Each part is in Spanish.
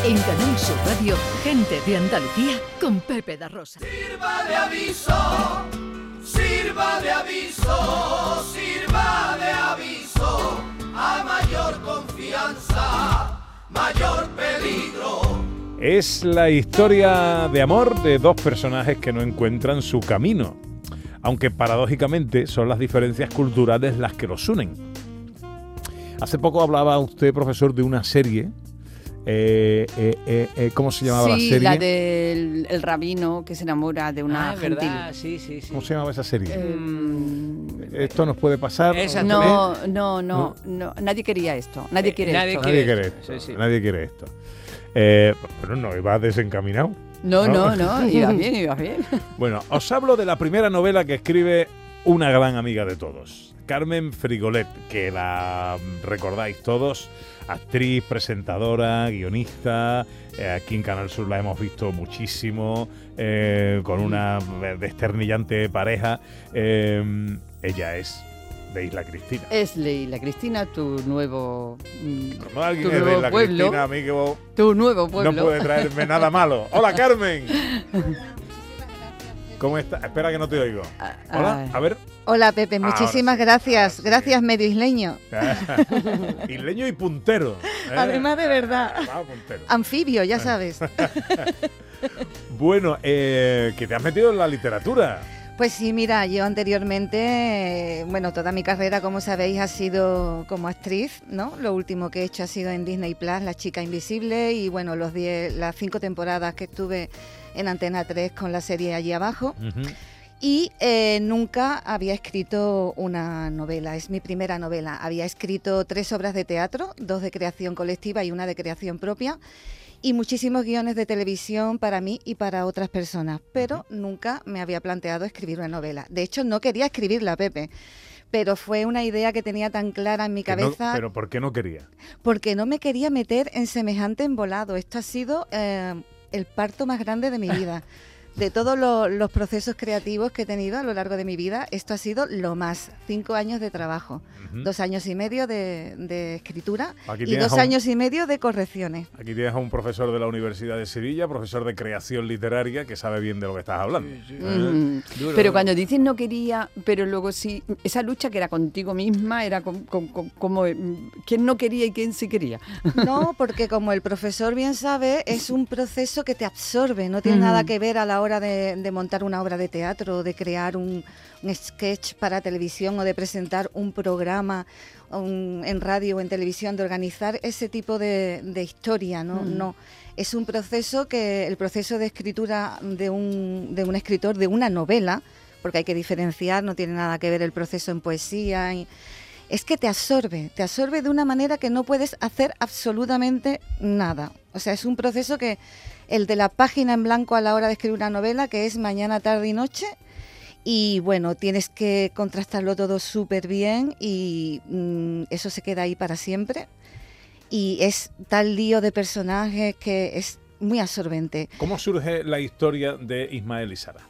En Canal Sur Radio, Gente de Andalucía con Pepe da Rosa. Sirva de aviso, sirva de aviso, sirva de aviso. A mayor confianza, mayor peligro. Es la historia de amor de dos personajes que no encuentran su camino, aunque paradójicamente son las diferencias culturales las que los unen. Hace poco hablaba usted, profesor, de una serie. ¿Cómo se llamaba la serie? Sí, la del el rabino que se enamora de una gentil. ¿Verdad? Sí. ¿Cómo se llamaba esa serie? ¿Esto nos puede pasar? No, nadie quería esto. Nadie quiere esto. Nadie quiere esto. Sí. Nadie quiere esto. Pero no, iba desencaminado. No, ibas bien. Bueno, os hablo de la primera novela que escribe una gran amiga de todos, Carmen Frigolet, que la recordáis todos, actriz, presentadora, guionista. Aquí en Canal Sur la hemos visto muchísimo, con una desternillante pareja. Ella es de Isla Cristina. Es Isla Cristina, tu nuevo Como alguien tu es de nuevo Isla pueblo. Cristina, a mí que Tu nuevo pueblo. no puede traerme nada malo. ¡Hola, Carmen! ¿Cómo estás? Espera que no te oigo. Hola, a ver. Hola, Pepe, muchísimas gracias. sí. Gracias, medio isleño. Isleño y puntero. Además, de verdad. Puntero. Anfibio, ya sabes. Bueno, que te has metido en la literatura. Pues sí, mira, yo anteriormente, toda mi carrera, como sabéis, ha sido como actriz, ¿no? Lo último que he hecho ha sido en Disney Plus, La Chica Invisible, y bueno, las 5 temporadas que estuve en Antena 3 con la serie Allí Abajo. Uh-huh. Y nunca había escrito una novela, es mi primera novela. Había escrito 3 obras de teatro, 2 de creación colectiva y 1 de creación propia, y muchísimos guiones de televisión para mí y para otras personas, pero nunca me había planteado escribir una novela. De hecho, no quería escribirla, Pepe, pero fue una idea que tenía tan clara en mi cabeza. ¿Pero por qué no quería? Porque no me quería meter en semejante embolado. Esto ha sido el parto más grande de mi vida. De todos los procesos creativos que he tenido a lo largo de mi vida, esto ha sido lo más. 5 años de trabajo, 2 años y medio de escritura y 2 años y medio de correcciones. Aquí tienes a un profesor de la Universidad de Sevilla, profesor de creación literaria, que sabe bien de lo que estás hablando. Sí. Pero cuando dices no quería, pero luego sí, esa lucha que era contigo misma, era como quién no quería y quién sí quería. No, porque como el profesor bien sabe, es un proceso que te absorbe, no tiene nada que ver a la hora de montar una obra de teatro, de crear un sketch para televisión o de presentar un programa en radio o en televisión, de organizar ese tipo de historia, ¿no? No, es un proceso el proceso de escritura de un escritor, de una novela, porque hay que diferenciar, no tiene nada que ver el proceso en poesía, es que te absorbe de una manera que no puedes hacer absolutamente nada. O sea, es un proceso que el de la página en blanco a la hora de escribir una novela, que es mañana, tarde y noche, y bueno, tienes que contrastarlo todo súper bien y eso se queda ahí para siempre. Y es tal lío de personajes que es muy absorbente. ¿Cómo surge la historia de Ismael y Sara?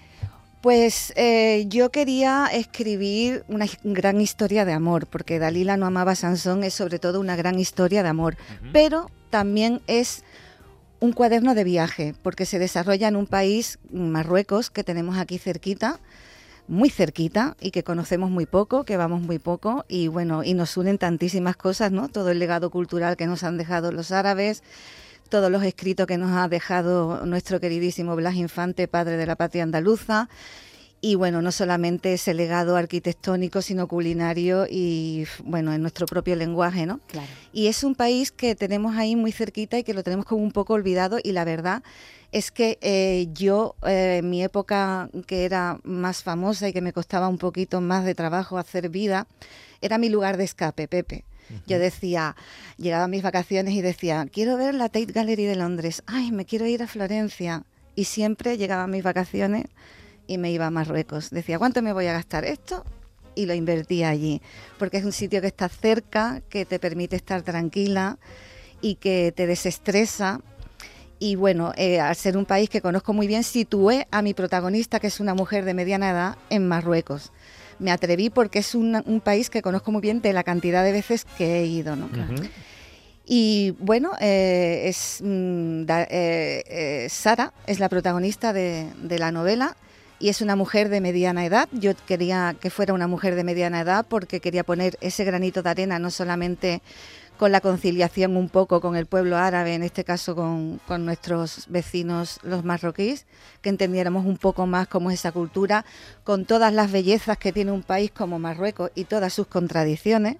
Pues yo quería escribir una gran historia de amor, porque Dalila no amaba a Sansón, es sobre todo una gran historia de amor, pero también es un cuaderno de viaje, porque se desarrolla en un país, Marruecos, que tenemos aquí cerquita, muy cerquita, y que conocemos muy poco, que vamos muy poco, y bueno, y nos unen tantísimas cosas, ¿no? Todo el legado cultural que nos han dejado los árabes, todos los escritos que nos ha dejado nuestro queridísimo Blas Infante, padre de la patria andaluza, y bueno, no solamente ese legado arquitectónico, sino culinario y bueno, en nuestro propio lenguaje, ¿no? Claro. Y es un país que tenemos ahí muy cerquita y que lo tenemos como un poco olvidado, y la verdad es que yo, mi época que era más famosa y que me costaba un poquito más de trabajo hacer vida, era mi lugar de escape, Pepe. Yo decía, llegaba a mis vacaciones y decía, quiero ver la Tate Gallery de Londres, ay, me quiero ir a Florencia. Y siempre llegaba a mis vacaciones y me iba a Marruecos. Decía, ¿cuánto me voy a gastar esto? Y lo invertía allí, porque es un sitio que está cerca, que te permite estar tranquila y que te desestresa. Y bueno, al ser un país que conozco muy bien, situé a mi protagonista, que es una mujer de mediana edad, en Marruecos. Me atreví porque es un país que conozco muy bien de la cantidad de veces que he ido, ¿no? Y bueno, Sara es la protagonista de la novela y es una mujer de mediana edad. Yo quería que fuera una mujer de mediana edad porque quería poner ese granito de arena, no solamente con la conciliación un poco con el pueblo árabe, en este caso con nuestros vecinos los marroquíes, que entendiéramos un poco más cómo es esa cultura, con todas las bellezas que tiene un país como Marruecos y todas sus contradicciones.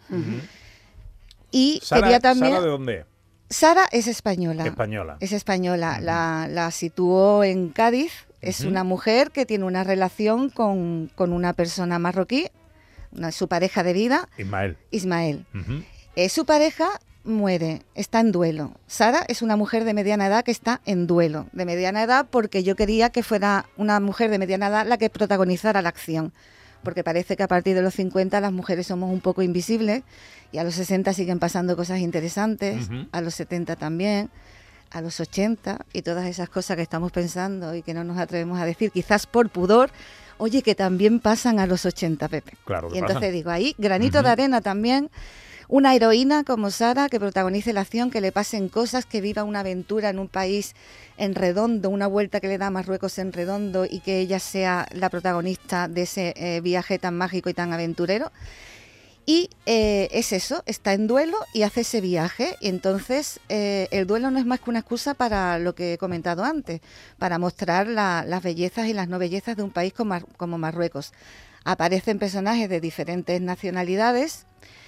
Y quería también... ¿Sara de dónde? Sara es española. Española. Es española. La situó en Cádiz. Es una mujer que tiene una relación con una persona marroquí, su pareja de vida. Ismael. Su pareja muere, está en duelo. Sara es una mujer de mediana edad que está en duelo. De mediana edad porque yo quería que fuera una mujer de mediana edad la que protagonizara la acción. Porque parece que a partir de los 50 las mujeres somos un poco invisibles y a los 60 siguen pasando cosas interesantes, a los 70 también, a los 80 y todas esas cosas que estamos pensando y que no nos atrevemos a decir, quizás por pudor, oye, que también pasan a los 80, Pepe. Claro que y entonces pasan. digo, ahí, granito de arena también, una heroína como Sara que protagonice la acción, que le pasen cosas, que viva una aventura en un país en redondo, una vuelta que le da a Marruecos en redondo y que ella sea la protagonista de ese viaje tan mágico y tan aventurero. Y es eso, está en duelo y hace ese viaje. Y entonces el duelo no es más que una excusa para lo que he comentado antes, para mostrar las bellezas y las no bellezas de un país como Marruecos. Aparecen personajes de diferentes nacionalidades.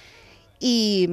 Y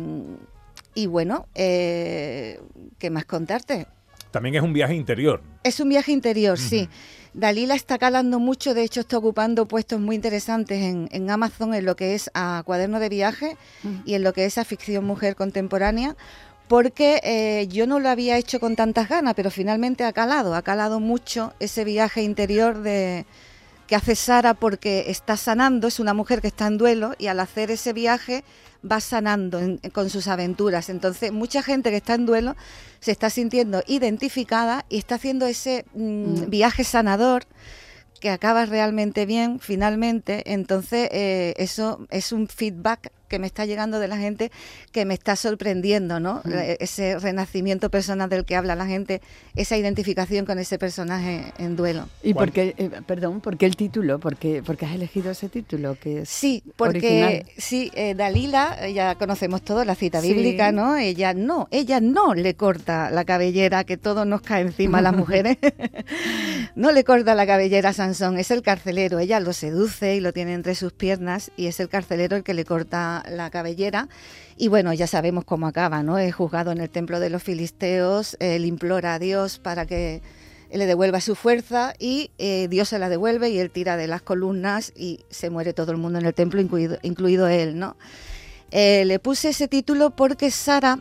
bueno, ¿qué más contarte? También es un viaje interior. Es un viaje interior, sí. Dalila está calando mucho, de hecho está ocupando puestos muy interesantes en Amazon en lo que es a cuaderno de viaje y en lo que es a ficción mujer contemporánea, porque yo no lo había hecho con tantas ganas, pero finalmente ha calado mucho ese viaje interior que hace Sara porque está sanando, es una mujer que está en duelo y al hacer ese viaje va sanando con sus aventuras. Entonces, mucha gente que está en duelo se está sintiendo identificada y está haciendo ese viaje sanador que acaba realmente bien, finalmente. Entonces, eso es un feedback que me está llegando de la gente que me está sorprendiendo, ¿no? Ese renacimiento personal del que habla la gente, esa identificación con ese personaje en duelo. ¿Y por qué, por qué el título? ¿Por qué has elegido ese título? Que es sí, porque original. sí, Dalila, ya conocemos todos la cita bíblica, ¿no? Ella no le corta la cabellera, que todo nos cae encima a las mujeres. No le corta la cabellera a Sansón, es el carcelero. Ella lo seduce y lo tiene entre sus piernas y es el carcelero el que le corta la cabellera. Y bueno, ya sabemos cómo acaba, ¿no? Es juzgado en el templo de los filisteos, él implora a Dios para que le devuelva su fuerza y Dios se la devuelve y él tira de las columnas y se muere todo el mundo en el templo, incluido él, ¿no? Le puse ese título porque Sara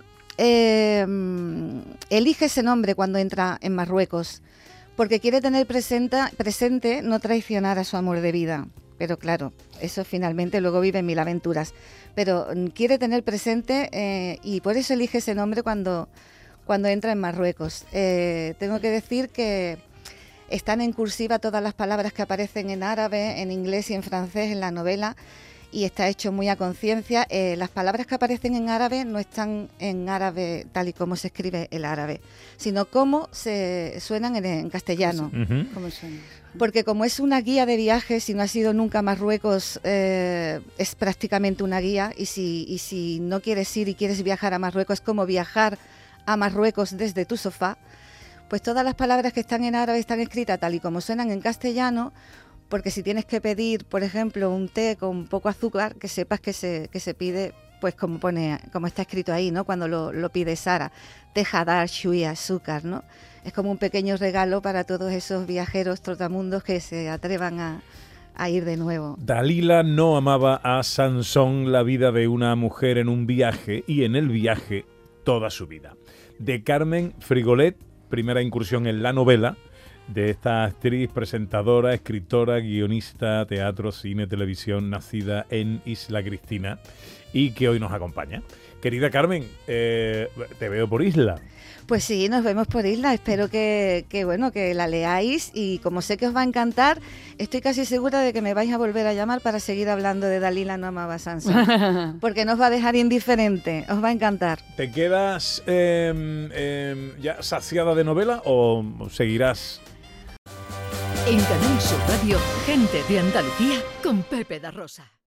elige ese nombre cuando entra en Marruecos, porque quiere tener presente no traicionar a su amor de vida. Pero claro, eso finalmente luego vive en mil aventuras. Pero quiere tener presente y por eso elige ese nombre cuando entra en Marruecos. Tengo que decir que están en cursiva todas las palabras que aparecen en árabe, en inglés y en francés en la novela y está hecho muy a conciencia. Las palabras que aparecen en árabe no están en árabe tal y como se escribe el árabe, sino como se suenan en castellano. ¿Cómo suena? Porque como es una guía de viajes, si no has ido nunca a Marruecos, es prácticamente una guía y si no quieres ir y quieres viajar a Marruecos, es como viajar a Marruecos desde tu sofá, pues todas las palabras que están en árabe están escritas tal y como suenan en castellano, porque si tienes que pedir, por ejemplo, un té con poco azúcar, que sepas que se pide, pues como está escrito ahí, ¿no? Cuando lo pide Sara, tejadar, shui, azúcar, ¿no? Es como un pequeño regalo para todos esos viajeros trotamundos que se atrevan a ir de nuevo. Dalila no amaba a Sansón, la vida de una mujer en un viaje y en el viaje toda su vida. De Carmen Frigolet, primera incursión en la novela de esta actriz, presentadora, escritora, guionista, teatro, cine, televisión, nacida en Isla Cristina y que hoy nos acompaña. Querida Carmen, te veo por Isla. Pues sí, nos vemos por Isla. Espero que bueno, que la leáis, y como sé que os va a encantar, estoy casi segura de que me vais a volver a llamar para seguir hablando de Dalila no amaba a Sansón, porque no os va a dejar indiferente, os va a encantar. ¿Te quedas ya saciada de novela o seguirás? En Canal Sur Radio, Gente de Andalucía con Pepe da Rosa.